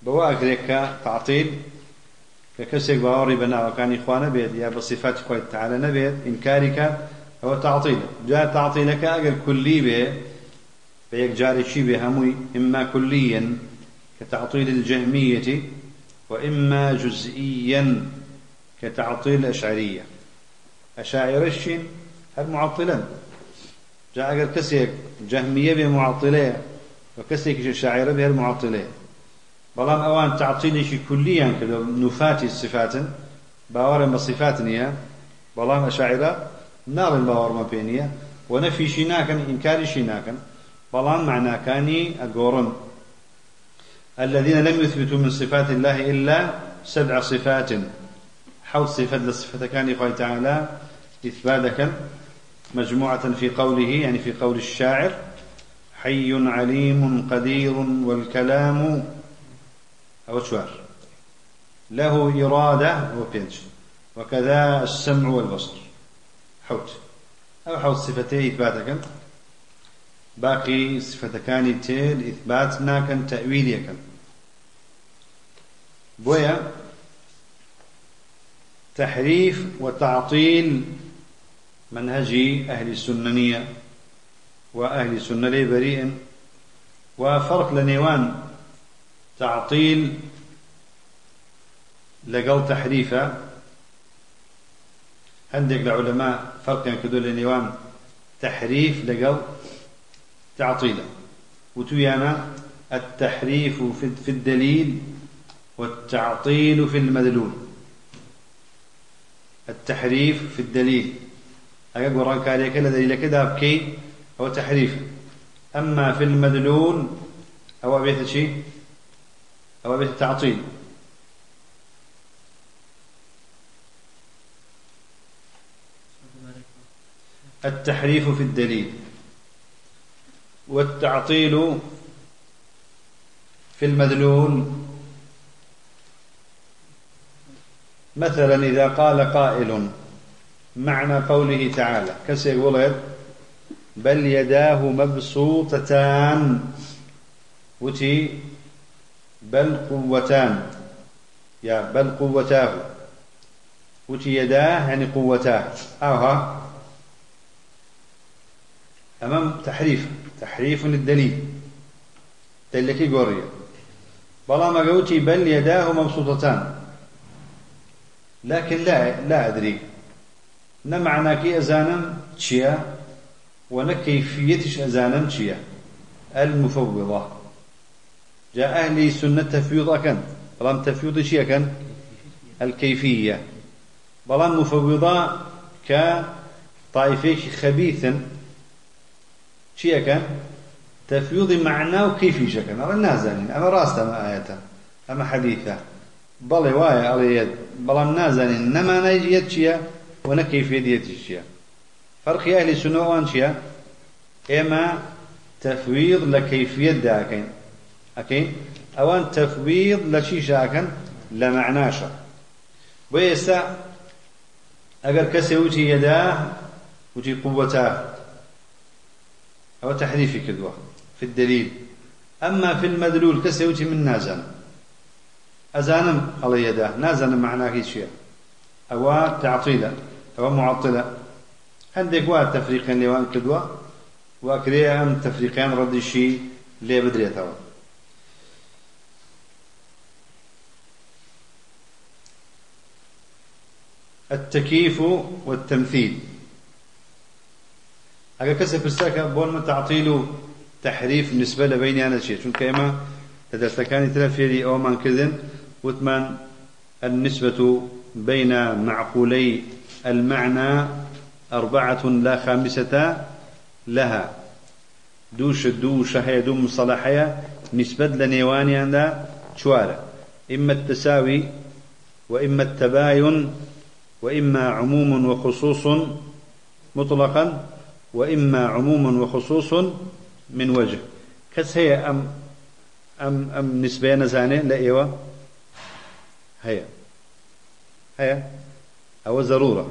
بواقرك تعطيل ككسك باوري بنا وكان إخوانا بيد يا بصفات خوي تعالى نبيد إنكارك هو تعطيل جاء تعطيلك أجل كلي به بيك جاري شي بهموي إما كليا كتعطيل الجهمية وإما جزئيا كتعطيل الأشعرية أشاعر الشين هل معطلا جاء أجل كسيك جهمية بمعطلة وكسيك الشاعر بها المعطلة بلام أوان تعطيل شي كليا كده نفاتي الصفات باور بصفات نية بلام أشاعر نار الباور ما بينية ونفي شيناكا إنكار شيناكا بلان معنى كاني أقورن الذين لم يثبتوا من صفات الله إلا سبع صفات حوض صفات للصفة كان يقول تعالى إثباتك مجموعة في قوله يعني في قول الشاعر حي عليم قدير والكلام أو شوار له إرادة وبينج وكذا السمع والبصر حوت أو حوت صفتي إثباتك باقي صفتكان تيل إثباتنا كان تأويليا كان بويا تحريف وتعطيل منهجي أهل السننية وأهل السنة لي بريء وفرق لنيوان تعطيل لقل تحريفا عندك العلماء فرق ينكدوا لنيوان تحريف لقل تعطيلا وتيانا التحريف في الدليل والتعطيل في المدلول التحريف في الدليل أقول قرآن كاريك الذي كده بكي هو تحريف أما في المدلول أو بيت شيء أو بيت التعطيل التحريف في الدليل والتعطيل في المدلول مثلا إذا قال قائل معنى قوله تعالى كسيقول بل يداه مبسوطتان وتي بل قوتان يا بل قوتاه وتي يداه يعني قوتاه أوها أمام تحريف تحريف للدليل دلكي قوريا بلا ما قوتي بل يداه مبسوطتان لكن لا لا أدري نمعنا كي أزانا تشيا ونكيفيتش أزانا تشيا المفوضة جاء أهل سنة تفويض أكن بلام تفويض شيا كان الكيفية بلام مفوضة كطائفيك خبيثا شيا كان تفويض معناه وكيفي شكل أما نازلين أما راسته ما آياته أما حديثه بل وايا على يد بلام نازلين نما نيجي يد ونكيف يد شيا فرق أهل السنة وان شيا إما تفويض لكيفية داكين أكين أوان تفويض لشي شاكن لمعناشا ويسا أجر كسي وجي يداه وجي قوتاه أو تحريفي كدوة في الدليل أما في المدلول كسي وجي من نازل أزانم على يداه نازل معناه شيء أو تعطيلا أو معطلا عندك واحد تفريقين لوان كدوة وأكريه أم تفريقين رد الشيء ليه بدريته التكييف والتمثيل أجا كسب الساكة بون تعطيل تحريف بالنسبة لبيني أنا شيء شو كيما تدرسكاني تلفيري أو من كذن وثمان النسبة بين معقولي المعنى أربعة لا خامسة لها دوش دوش هي دوم صلاحية نسبة لنيواني عندها شوارع إما التساوي وإما التباين وإما عموم وخصوص مطلقا وإما عموم وخصوص من وجه كس هي أم أم أم نسبة نزانة لا إيوه هي هي أو ضرورة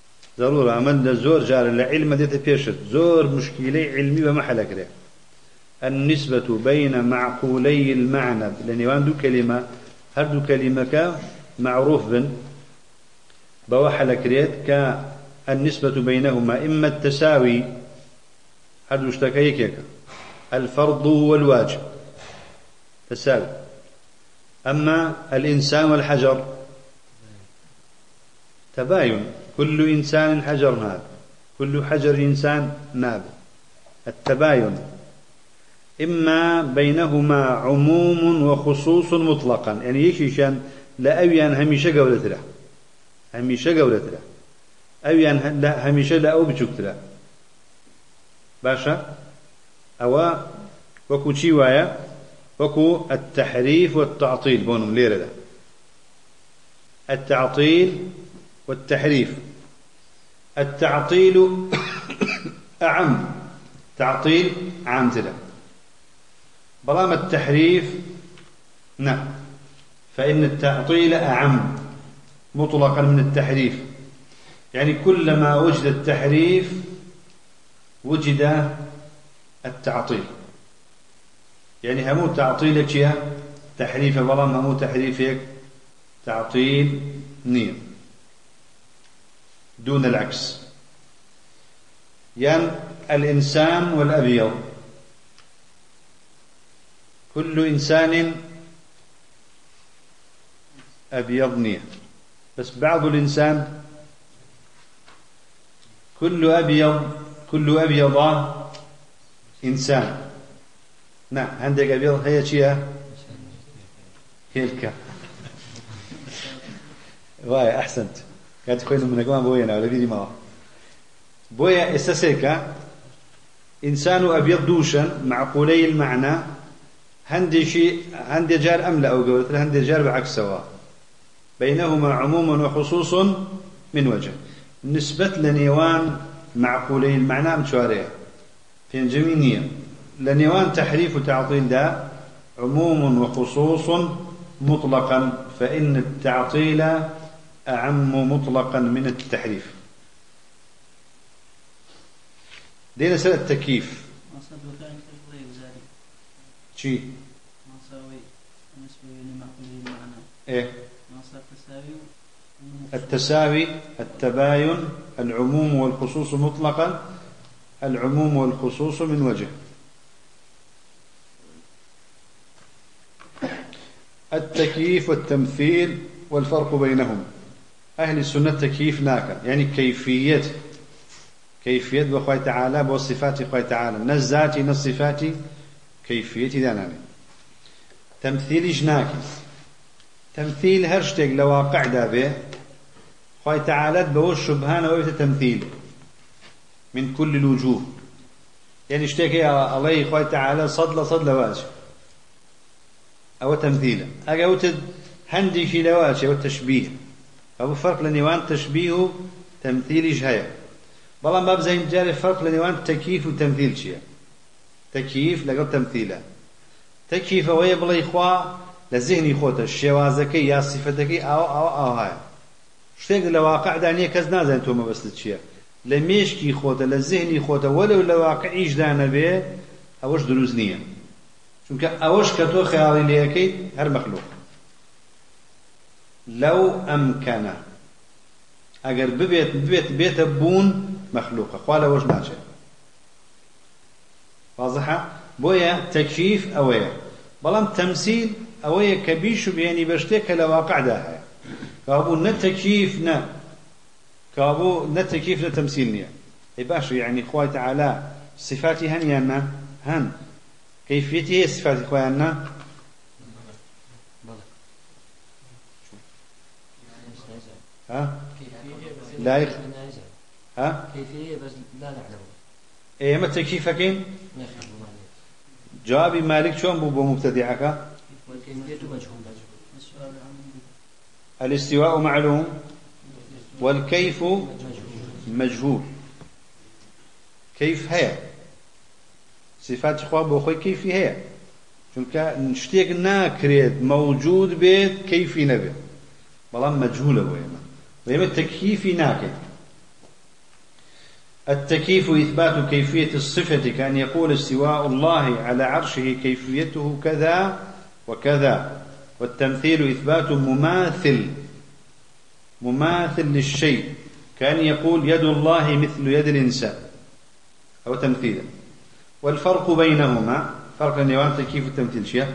ضرورة أمن زور جار العلم ديت بيشت زور مشكلة علمي بمحل كده النسبة بين معقولي المعنى لأن يواندو كلمة هردو كلمة معروف بن بوحل كريت كالنسبة بينهما إما التساوي هردو اشتكيك الفرض والواجب تساوي أما الإنسان والحجر تباين كل إنسان حجر ناب كل حجر إنسان ناب التباين إما بينهما عموم وخصوص مطلقا يعني يشيشان لا أويان هميشة قولة له هميشة قولة له أويان لا هميشة لا أو بشكت له باشا أو وكو شيوايا وكو التحريف والتعطيل بونم ليرة ده التعطيل والتحريف التعطيل أعم تعطيل عام تلا بلام التحريف نعم فإن التعطيل أعم مطلقا من التحريف يعني كلما وجد التحريف وجد التعطيل يعني همو تعطيلك يا تحريف بلام همو تحريفك تعطيل نية دون العكس يعني الإنسان والأبيض كل إنسان أبيض نية بس بعض الإنسان كل أبيض كل أبيض إنسان نعم عندك أبيض هي شيء هيلك واي أحسنت قاعد تخوين من أقوام بوينا ولا بيدي ما بويا إساسيكا إنسان أبيض دوشا معقولي المعنى هندي شيء هندي جار أملا أو قولت هندي جار بعكس سواء بينهما عموما وخصوص من وجه نسبة لنيوان معقولي المعنى مشواريه في جمينية لنيوان تحريف وتعطيل دا عموم وخصوص مطلقا فإن التعطيل أعم مطلقا من التحريف دينا سنة التكييف شي ايه التساوي التباين العموم والخصوص مطلقا العموم والخصوص من وجه التكييف والتمثيل والفرق بينهم أهل السنة تكييف ناكا يعني كيفية كيفية بخوي تعالى بوصفات خوي تعالى نزاتي نصفاتي كيفية داناني تمثيل جناكي تمثيل هرشتك لواقع دابه خوي تعالى بوش شبهان ويت تمثيل من كل الوجوه يعني اشتكي الله خوي تعالى صد لصد لواجه أو تمثيلا أجاوت هندي في لواجه والتشبيه أبو فرق لنيوان تشبيه تمثيل جهية بلان باب زين جاري فرق لنيوان تكييف وتمثيل شيء تكييف لقب تمثيلا تكييف وهي بلا إخوة لذهني خوته الشوازكي يا صفتكي أو أو أو هاي شتيق لواقع دانية كزنا زين توما بس تشيا لميشكي خوته لذهني خوته ولو لواقع إيش دانا به أوش دروز نية چونك أوش كتو خيالي ليكي هر مخلوق لو أمكن أجر ببيت ببيت بيت بون مخلوقة قال وش ناجي واضحة بويا تكييف أويا بلام تمثيل أويا كبيش بياني بشتك لواقع داها كابو نتكييف نا كابو نتكييف نتمثيل نيا إباش يعني خوي تعالى صفاتي هن يانا هن كيفيتي هي صفات خوي يانا ها لا يخ... ها كيفية بس لا نعلم ايه ما تكييفكين جوابي مالك شلون بو مبتدعك والكيفية مجهولة الاستواء معلوم والكيف مجهول كيف هي صفات خوا بو خوي كيف هي چونك نشتيق ناكريد موجود بيت كيف نبي بلان مجهولة ويما ويما تكييفي ناكد التكييف إثبات كيفية الصفة كأن يقول استواء الله على عرشه كيفيته كذا وكذا. والتمثيل إثبات مماثل مماثل للشيء كأن يقول يد الله مثل يد الإنسان أو تمثيلا. والفرق بينهما فرق النيوان تكييف التمثيل شيء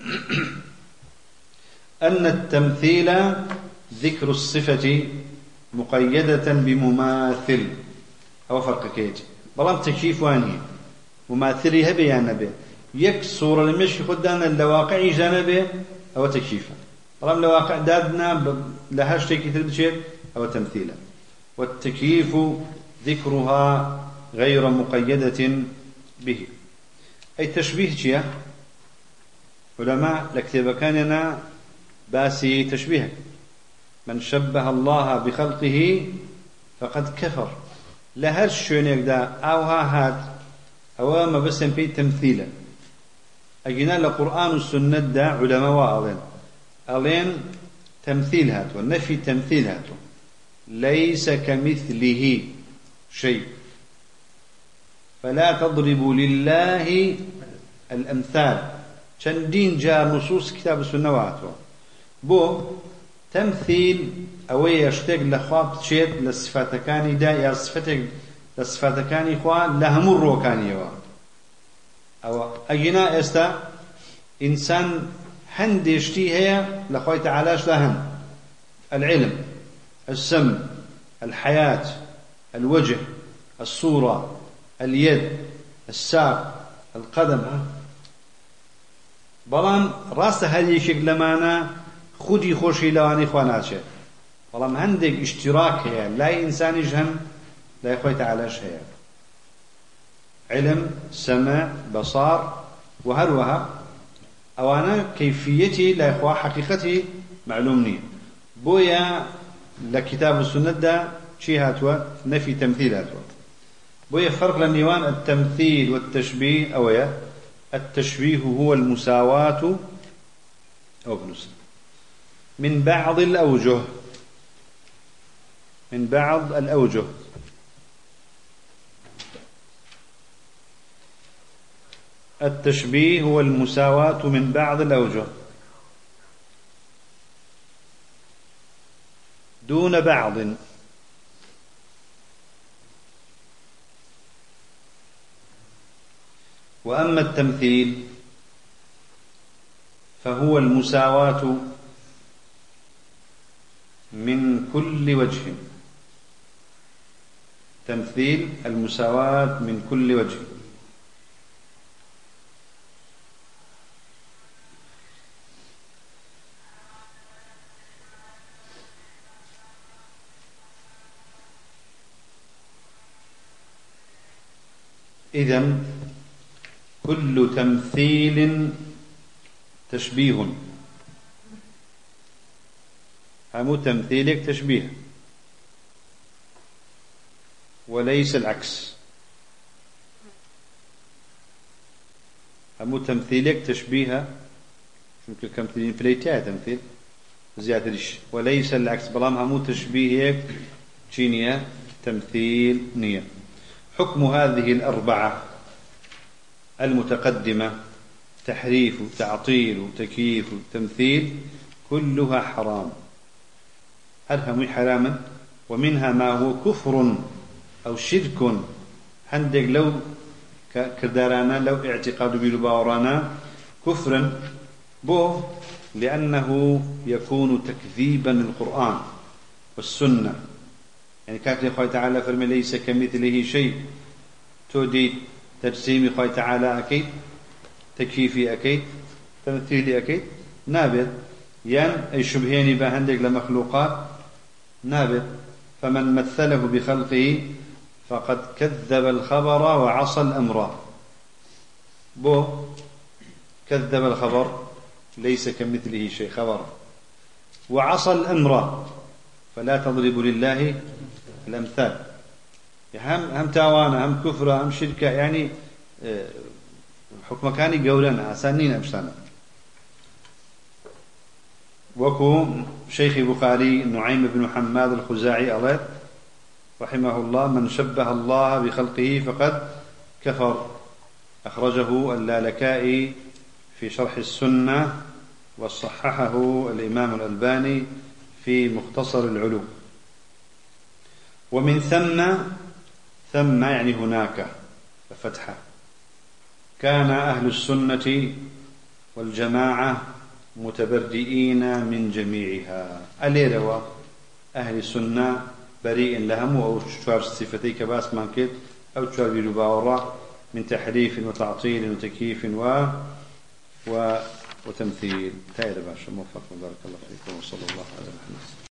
أن التمثيل ذكر الصفة مقيدة بمماثل أو فرق كيج بلام تكييف وانهي مماثلها بيان به يك صورة المشي خدانا لواقع جانبه أو تكييفا بلام لواقع دادنا لهاش تكييف الشيء أو تمثيلا. والتكييف ذكرها غير مقيدة به. أي تشبيه شيء علماء لكتب كاننا باسي تشبيه من شبه الله بخلقه فقد كفر لهر شونيك دا أو ها هات أو ما بس في تمثيلا. أجينا لقرآن والسنة دا علماء وألين ألين تمثيل هات والنفي تمثيل هات ليس كمثله شيء فلا تضربوا لله الأمثال. شندين جاء نصوص كتاب السنة واتوا بو تمثيل أو يشتاق لخواب تشيت للصفات كاني دا يا صفتك للصفات كاني خوا لهمر وكاني وا أو أجينا استا إنسان هندشتي هي لخوي تعالاش لهم العلم السمع الحياة الوجه الصورة اليد الساق القدم بلان راست هذه شكل معنا خودي خوشي لواني خواناتشه بلان هندك اشتراك هي لا إنسان يجهم لا يخوي تعالاش هي علم سمع بصار وهروها أوانا كيفيتي لا يخوى حقيقتي معلومني بويا لكتاب السنة دا شي هاتوا نفي تمثيل هاتوا بويا فرق للنيوان التمثيل والتشبيه أويا التشبيه هو المساواة أو بنسل من بعض الأوجه من بعض الأوجه التشبيه هو المساواة من بعض الأوجه دون بعض. وأما التمثيل فهو المساواة من كل وجه. تمثيل المساواة من كل وجه. إذن كل تمثيل تشبيه هم تمثيلك تشبيه وليس العكس. هم تمثيلك تشبيه يمكن كمثيلين فليتها تمثيل زيادة ليش وليس العكس بلام هم تشبيهك تشينية تمثيل نية. حكم هذه الأربعة المتقدمة تحريف تعطيل تكييف تمثيل كلها حرام. هل هم حراما ومنها ما هو كفر أو شرك هندق لو كردارانا لو اعتقاد بلباورانا كفرا بو لأنه يكون تكذيبا للقرآن والسنة. يعني كاتب خوي تعالى فرمي ليس كمثله شيء تودي تجسيم خوي تعالى أكيد تكييفي أكيد تمثيلي أكيد نابت ين أي شبهيني بهندق لمخلوقات نابت. فمن مثله بخلقه فقد كذب الخبر وعصى الأمر. بو كذب الخبر ليس كمثله شيء خبر وعصى الأمر فلا تضرب لله الأمثال. هم هم تاوانا هم كفرة هم شركة يعني حكم كاني قولنا أسانين أمشتانا. وكو شيخ بخاري نعيم بن حماد الخزاعي ألات رحمه الله: من شبه الله بخلقه فقد كفر. أخرجه اللالكائي في شرح السنة، وصححه الإمام الألباني في مختصر العلوم. ومن ثم، ثم يعني هناك فتحة، كان أهل السنة والجماعة متبرئين من جميعها. أليروا أهل السنة بريء لهم، أو شوار صفتي كباس مانكت، أو شوار بيرباورة من تحريف وتعطيل وتكييف و و وتمثيل. تايد باشا، موفق، بارك الله فيكم، وصلى الله على محمد.